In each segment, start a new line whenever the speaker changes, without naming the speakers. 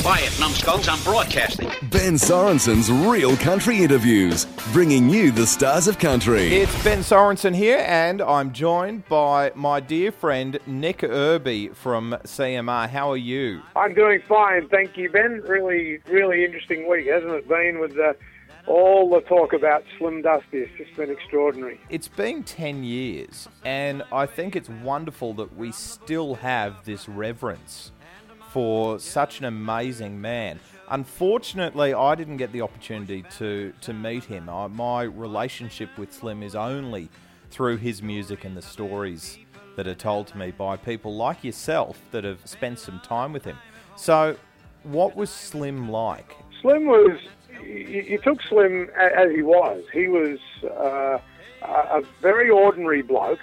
Quiet, numbskulls, I'm broadcasting.
Ben Sorensen's Real Country Interviews, bringing you the stars of country.
It's Ben Sorensen here, and I'm joined by my dear friend Nick Irby from CMR. How are you?
I'm doing fine, thank you, Ben. Really interesting week, hasn't it been, with all the talk about Slim Dusty? It's just been extraordinary.
It's been 10 years, and I think it's wonderful that we still have this reverence for such an amazing man. Unfortunately, I didn't get the opportunity to meet him. My relationship with Slim is only through his music and the stories that are told to me by people like yourself that have spent some time with him. So, what was Slim like?
Slim was, you took Slim as he was. He was a very ordinary bloke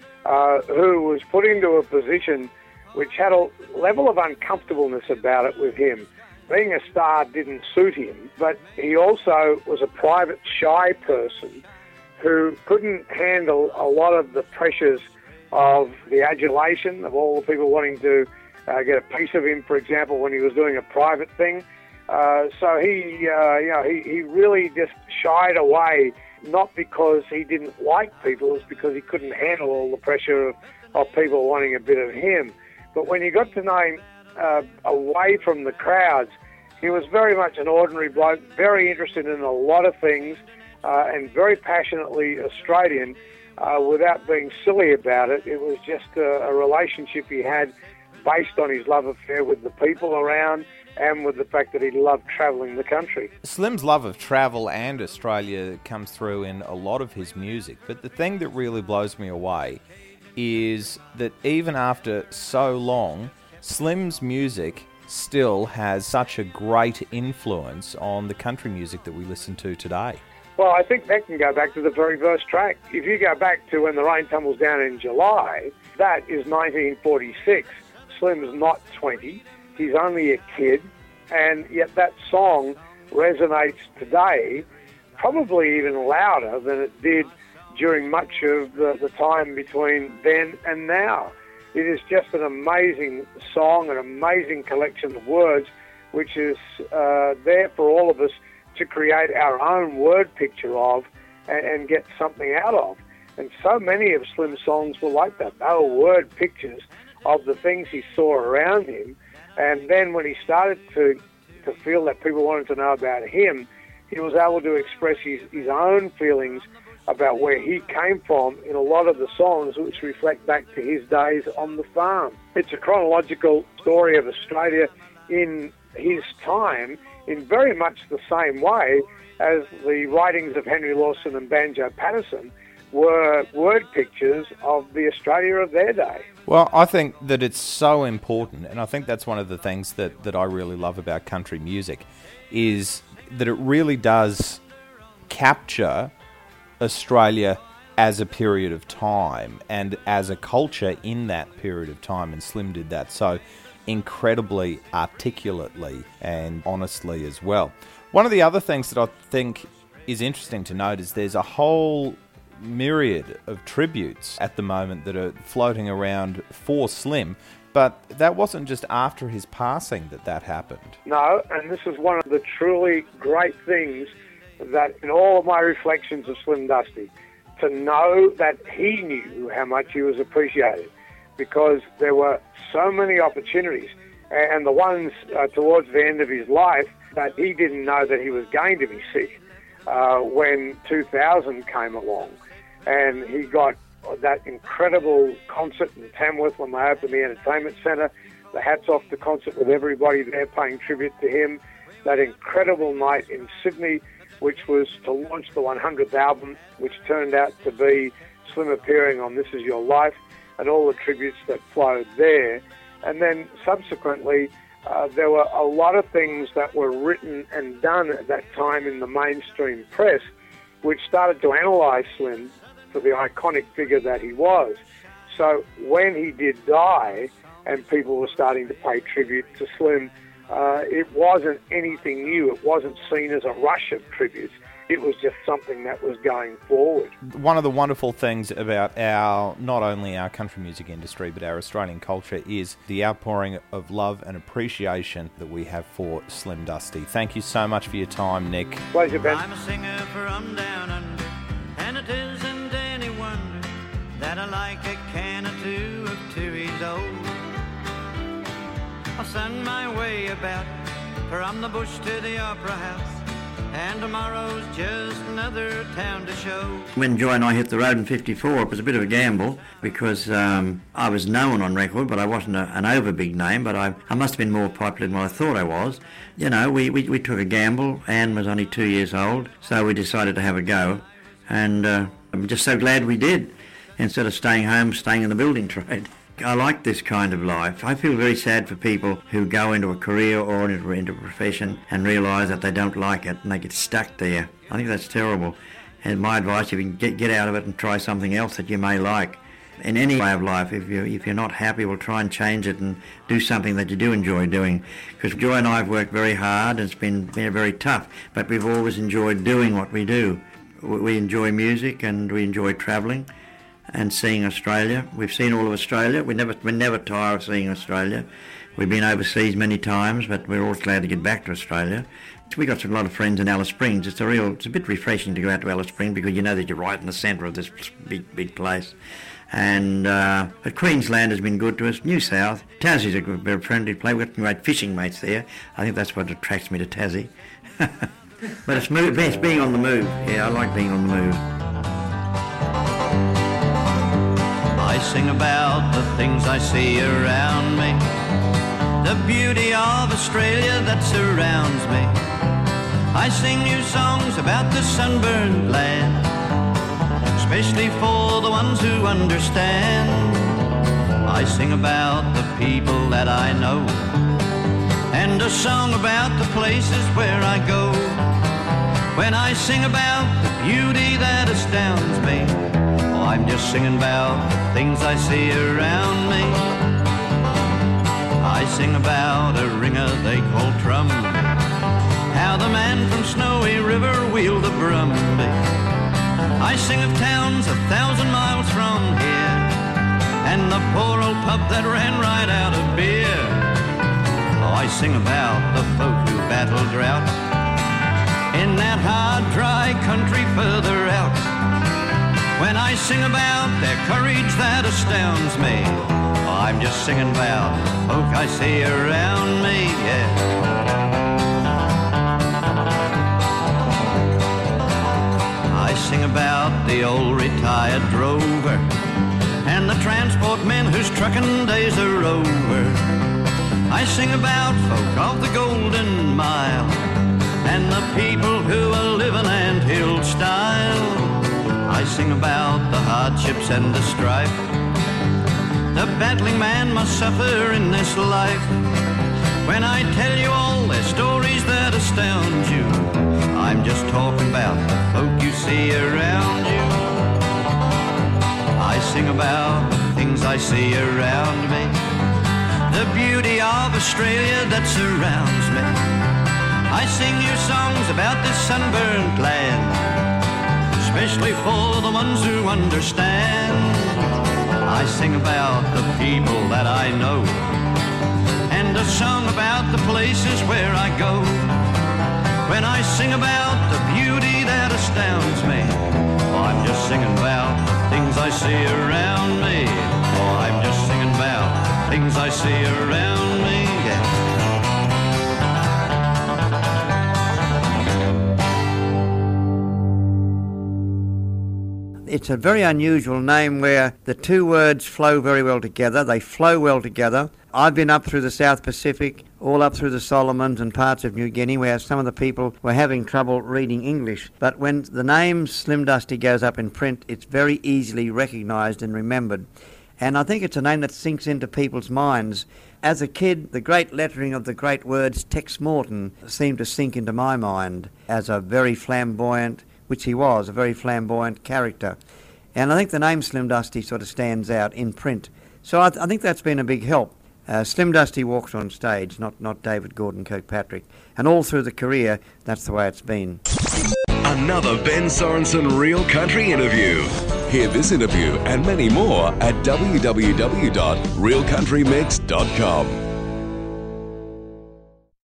who was put into a position which had a level of uncomfortableness about it with him. Being a star didn't suit him, but he also was a private, shy person who couldn't handle a lot of the pressures of the adulation of all the people wanting to get a piece of him, for example, when he was doing a private thing. So he really just shied away, not because he didn't like people, it's because he couldn't handle all the pressure of people wanting a bit of him. But when you got to know him away from the crowds, he was very much an ordinary bloke, very interested in a lot of things, and very passionately Australian, without being silly about it. It was just a relationship he had based on his love affair with the people around and with the fact that he loved travelling the country.
Slim's love of travel and Australia comes through in a lot of his music, but the thing that really blows me away is that even after so long, Slim's music still has such a great influence on the country music that we listen to today.
Well, I think that can go back to the very first track. If you go back to When the Rain Tumbles Down in July, that is 1946. Slim's not 20, he's only a kid, and yet that song resonates today probably even louder than it did during much of the time between then and now. It is just an amazing song, an amazing collection of words, which is there for all of us to create our own word picture of and get something out of. And so many of Slim's songs were like that. They were word pictures of the things he saw around him. And then when he started to feel that people wanted to know about him, he was able to express his own feelings about where he came from in a lot of the songs which reflect back to his days on the farm. It's a chronological story of Australia in his time in very much the same way as the writings of Henry Lawson and Banjo Patterson were word pictures of the Australia of their day.
Well, I think that it's so important, and I think that's one of the things that I really love about country music, is that it really does capture Australia as a period of time and as a culture in that period of time, and Slim did that so incredibly articulately and honestly as well. One of the other things that I think is interesting to note is there's a whole myriad of tributes at the moment that are floating around for Slim, but that wasn't just after his passing that happened.
No, and this is one of the truly great things that in all of my reflections of Slim Dusty, to know that he knew how much he was appreciated, because there were so many opportunities, and the ones towards the end of his life that he didn't know that he was going to be sick when 2000 came along. And he got that incredible concert in Tamworth when they opened the entertainment centre, the Hats Off the concert with everybody there paying tribute to him, that incredible night in Sydney, which was to launch the 100th album, which turned out to be Slim appearing on This Is Your Life, and all the tributes that flowed there. And then subsequently, there were a lot of things that were written and done at that time in the mainstream press, which started to analyse Slim for the iconic figure that he was. So when he did die, and people were starting to pay tribute to Slim, It wasn't anything new. It wasn't seen as a rush of tributes. It was just something that was going forward.
One of the wonderful things about not only our country music industry, but our Australian culture is the outpouring of love and appreciation that we have for Slim Dusty. Thank you so much for your time, Nick.
Pleasure, Ben.
I'm a singer from down under, and it isn't any wonder that I like a can or two of Tooheys Old. I'll send my way about from the bush to the opera house, and tomorrow's just another town to show.
When Joy and I hit the road in 54, it was a bit of a gamble because I was known on record, but I wasn't an over big name, but I must have been more popular than what I thought I was. You know, we took a gamble. Anne was only 2 years old, so we decided to have a go, and I'm just so glad we did, instead of staying home, staying in the building trade. I like this kind of life. I feel very sad for people who go into a career or into a profession and realise that they don't like it and they get stuck there. I think that's terrible. And my advice, if you can get out of it and try something else that you may like. In any way of life, if you're not happy, we'll try and change it and do something that you do enjoy doing. Because Joy and I have worked very hard and it's been very tough, but we've always enjoyed doing what we do. We enjoy music and we enjoy travelling and seeing Australia. We've seen all of Australia. We never tire of seeing Australia. We've been overseas many times, but we're always glad to get back to Australia. We got a lot of friends in Alice Springs. It's a bit refreshing to go out to Alice Springs because you know that you're right in the centre of this big place. And but Queensland has been good to us. New South, Tassie's a very friendly place. We've got great fishing mates there. I think that's what attracts me to Tassie. But it's being on the move. Yeah, I like being on the move.
I sing about the things I see around me, the beauty of Australia that surrounds me. I sing new songs about the sunburned land, especially for the ones who understand. I sing about the people that I know, and a song about the places where I go. When I sing about the beauty that astounds me, I'm just singing about the things I see around me. I sing about a ringer they call Trumby, how the man from Snowy River wheeled a Brumby. I sing of towns 1,000 miles from here, and the poor old pub that ran right out of beer. I sing about the folk who battle drought in that hard, dry country further out. When I sing about their courage that astounds me, I'm just singing about the folk I see around me, yeah. I sing about the old retired drover and the transport men whose trucking days are over. I sing about folk of the Golden Mile and the people who are living ant-hill style. I sing about the hardships and the strife the battling man must suffer in this life. When I tell you all their stories that astound you, I'm just talking about the folk you see around you. I sing about the things I see around me, the beauty of Australia that surrounds me. I sing you songs about this sunburnt land, especially for the ones who understand. I sing about the people that I know, and a song about the places where I go. When I sing about the beauty that astounds me, I'm just singing about things I see around me. I'm just singing about things I see around me, yeah.
It's a very unusual name where the two words flow very well together. They flow well together. I've been up through the South Pacific, all up through the Solomons and parts of New Guinea, where some of the people were having trouble reading English. But when the name Slim Dusty goes up in print, it's very easily recognised and remembered. And I think it's a name that sinks into people's minds. As a kid, the great lettering of the great words Tex Morton seemed to sink into my mind as a very flamboyant, which he was, a very flamboyant character. And I think the name Slim Dusty sort of stands out in print. So I think that's been a big help. Slim Dusty walks on stage, not David Gordon Kirkpatrick. And all through the career, that's the way it's been.
Another Ben Sorensen Real Country interview. Hear this interview and many more at www.realcountrymix.com.